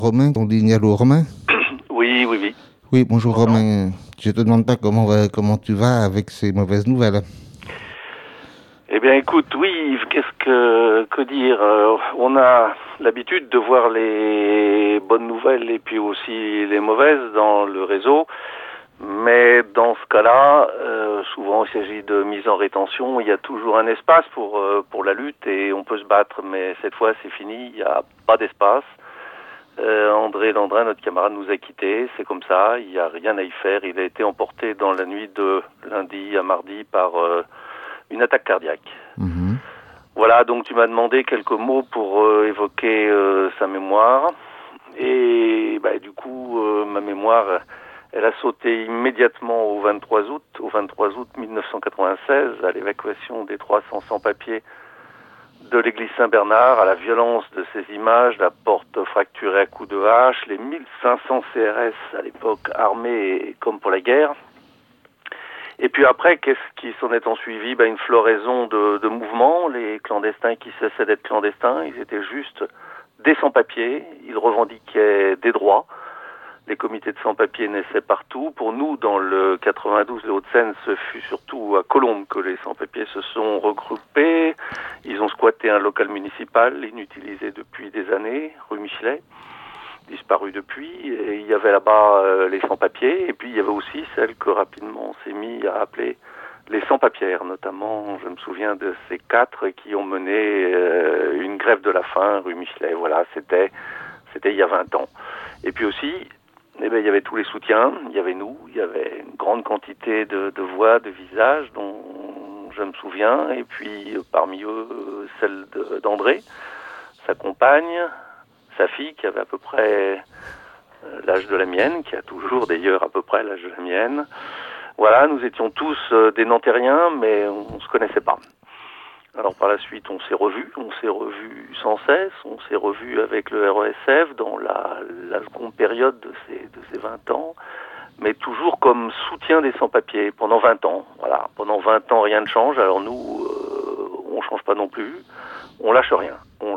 Romain, on dit allô Romain? Oui, oui, oui. Oui, bonjour Bonjour. Romain. Je te demande pas comment tu vas avec ces mauvaises nouvelles. Eh bien, écoute, oui, Yves, que dire on a l'habitude de voir les bonnes nouvelles et puis aussi les mauvaises dans le réseau. Mais dans ce cas-là, souvent il s'agit de mise en rétention. Il y a toujours un espace pour la lutte et on peut se battre. Mais cette fois, c'est fini. Il n'y a pas d'espace. André Landrin, notre camarade, nous a quittés. C'est comme ça. Il n'y a rien à y faire. Il a été emporté dans la nuit de lundi à mardi par une attaque cardiaque. Mhm. Voilà, donc tu m'as demandé quelques mots pour évoquer sa mémoire. Et du coup, ma mémoire, elle a sauté immédiatement au 23 août 1996, à l'évacuation des 300 sans-papiers de l'église Saint-Bernard, à la violence de ces images, la porte fracturée à coups de hache, les 1500 CRS à l'époque armés comme pour la guerre. Et puis après, qu'est-ce qui s'en est ensuivi? Une floraison de mouvements, les clandestins qui cessaient d'être clandestins, ils étaient juste des sans-papiers, ils revendiquaient des droits. Les comités de sans-papiers naissaient partout. Pour nous, dans le 92, les Hauts-de-Seine, ce fut surtout à Colombes que les sans-papiers se sont regroupés. Ils ont squatté un local municipal, inutilisé depuis des années, rue Michelet, disparu depuis. Et il y avait là-bas les sans-papiers. Et puis il y avait aussi celle que rapidement on s'est mis à appeler les sans-papières. Notamment, je me souviens de ces 4 qui ont mené une grève de la faim, rue Michelet. Voilà, c'était il y a 20 ans. Et puis aussi, il y avait tous les soutiens, il y avait nous, il y avait une grande quantité de voix, de visages dont je me souviens, et puis parmi eux, celle d'André, sa compagne, sa fille qui avait à peu près l'âge de la mienne, qui a toujours d'ailleurs à peu près l'âge de la mienne. Voilà, nous étions tous des Nantériens, mais on ne se connaissait pas. Alors par la suite, on s'est revus sans cesse, on s'est revus avec le RESF dans la seconde période de ces 20 ans, mais toujours comme soutien des sans-papiers pendant 20 ans. Voilà, pendant 20 ans, rien ne change, alors nous, on change pas non plus, on lâche rien.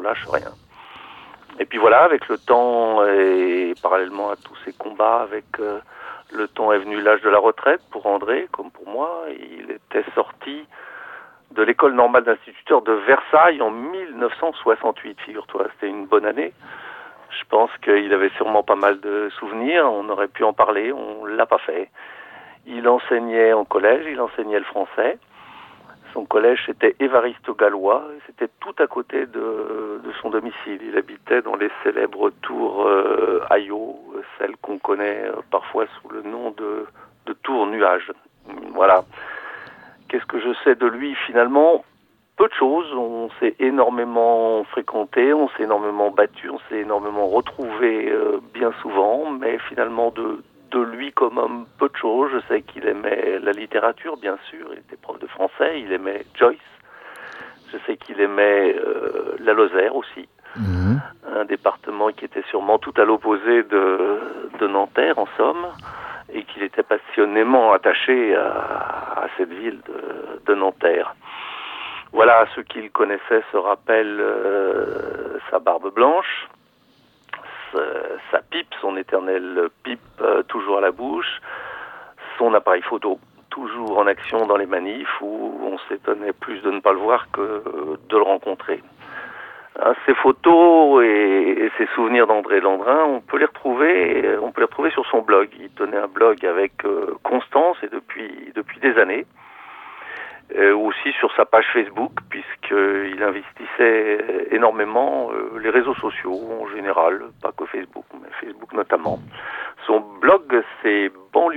Et puis voilà, avec le temps et parallèlement à tous ces combats, avec le temps est venu l'âge de la retraite pour André, comme pour moi. Il était sorti de l'école normale d'instituteurs de Versailles en 1968, figure-toi, c'était une bonne année. Je pense qu'il avait sûrement pas mal de souvenirs, on aurait pu en parler, on l'a pas fait. Il enseignait en collège, il enseignait le français. Son collège, c'était Évariste Gallois, c'était tout à côté de son domicile. Il habitait dans les célèbres tours Ayot, celles qu'on connaît parfois sous le nom de tours nuages. Voilà. Qu'est-ce que je sais de lui finalement? Peu de choses. On s'est énormément fréquenté, on s'est énormément battu, on s'est énormément retrouvé bien souvent, mais finalement de lui comme homme, peu de choses. Je sais qu'il aimait la littérature, bien sûr, il était prof de français, il aimait Joyce. Je sais qu'il aimait la Lozère aussi, un département qui était sûrement tout à l'opposé de Nanterre, en somme, et qu'il était passionnément attaché à cette ville de Nanterre. Voilà, ceux qui le connaissaient se rappellent sa barbe blanche, sa pipe, son éternelle pipe toujours à la bouche, son appareil photo, toujours en action dans les manifs où on s'étonnait plus de ne pas le voir que de le rencontrer. Ces photos et ces souvenirs d'André Landrin, on peut les retrouver sur son blog. Il tenait un blog avec constance et depuis des années. Aussi sur sa page Facebook, puisqu'il investissait énormément les réseaux sociaux en général, pas que Facebook, mais Facebook notamment. Son blog, c'est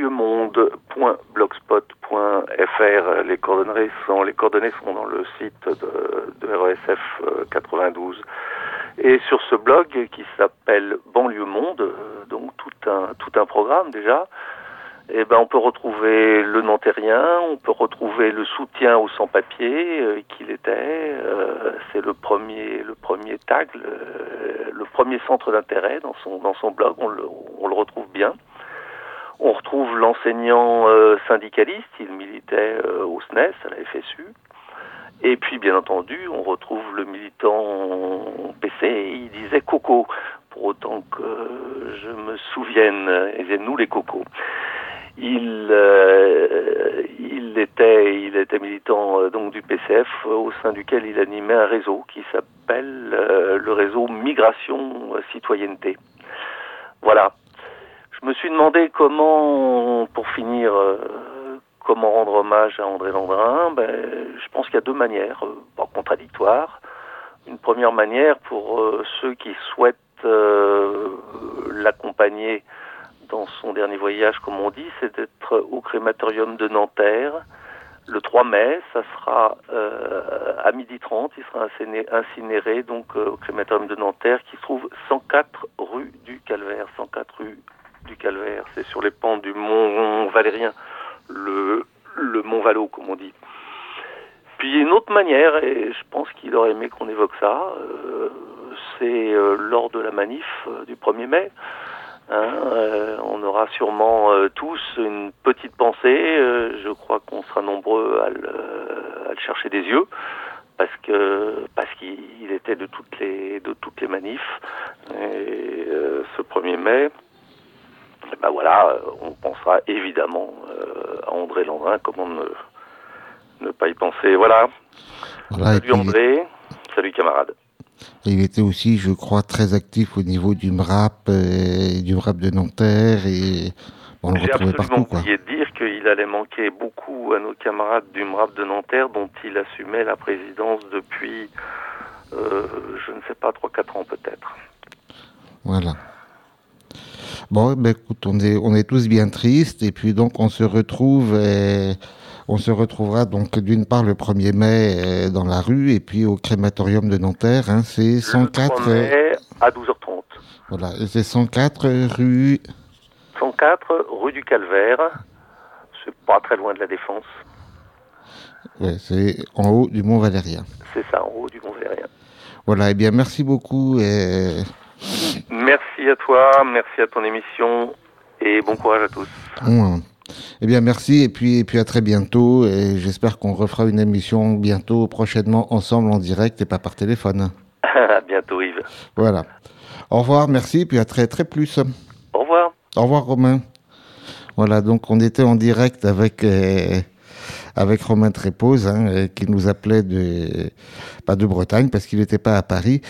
banlieusmonde.blogspot.fr. Les coordonnées sont dans le site de RESF 92. Et sur ce blog qui s'appelle Banlieue Monde, donc tout un programme déjà, on peut retrouver le Nantérien, on peut retrouver le soutien aux sans-papiers qu'il était. C'est le premier tag, le premier centre d'intérêt dans son blog. On le retrouve bien. On retrouve l'enseignant syndicaliste, il militait au SNES, à la FSU. Et puis, bien entendu, on retrouve le militant PC, il disait Coco. pour autant que je me souvienne, et nous les cocos. Il était militant donc du PCF, au sein duquel il animait un réseau qui s'appelle le réseau Migration Citoyenneté. Voilà. Je me suis demandé comment, pour finir, comment rendre hommage à André Landrin. Je pense qu'il y a deux manières, pas contradictoires. Une première manière pour ceux qui souhaitent l'accompagner dans son dernier voyage, comme on dit, c'est d'être au crématorium de Nanterre. Le 3 mai, ça sera à 12h30, il sera incinéré donc au crématorium de Nanterre, qui se trouve 104 rue du Calvaire. 104 rue du Calvaire, c'est sur les pentes du Mont Valérien, le Mont Valo, comme on dit. Puis une autre manière, et je pense qu'il aurait aimé qu'on évoque ça, c'est lors de la manif du 1er mai. On aura sûrement tous une petite pensée. Je crois qu'on sera nombreux à le chercher des yeux, parce qu'il était de toutes les manifs. Et ce 1er mai, voilà, on pensera évidemment à André Landrin. Comment ne pas y penser. Voilà. Salut André, salut camarades. Il était aussi, je crois, très actif au niveau du MRAP, du MRAP de Nanterre, et on le retrouvait partout, quoi. J'ai absolument oublié de dire qu'il allait manquer beaucoup à nos camarades du MRAP de Nanterre, dont il assumait la présidence depuis, je ne sais pas, 3-4 ans peut-être. Voilà. Bon, écoute, on est tous bien tristes, et puis donc on se retrouvera donc d'une part le 1er mai dans la rue, et puis au crématorium de Nanterre, c'est 104... Le 3 mai à 12h30. Voilà, et c'est 104 rue... 104 rue du Calvaire, c'est pas très loin de la Défense. Ouais, c'est en haut du Mont Valérien. C'est ça, en haut du Mont Valérien. Voilà, bien merci beaucoup. Merci à toi, merci à ton émission, et bon courage à tous. Bien, merci, et puis à très bientôt, et j'espère qu'on refera une émission bientôt, prochainement, ensemble, en direct, et pas par téléphone. À bientôt, Yves. Voilà. Au revoir, merci, puis à très plus. Au revoir. Au revoir, Romain. Voilà, donc on était en direct avec Romain Trépose, qui nous appelait pas de Bretagne, parce qu'il n'était pas à Paris.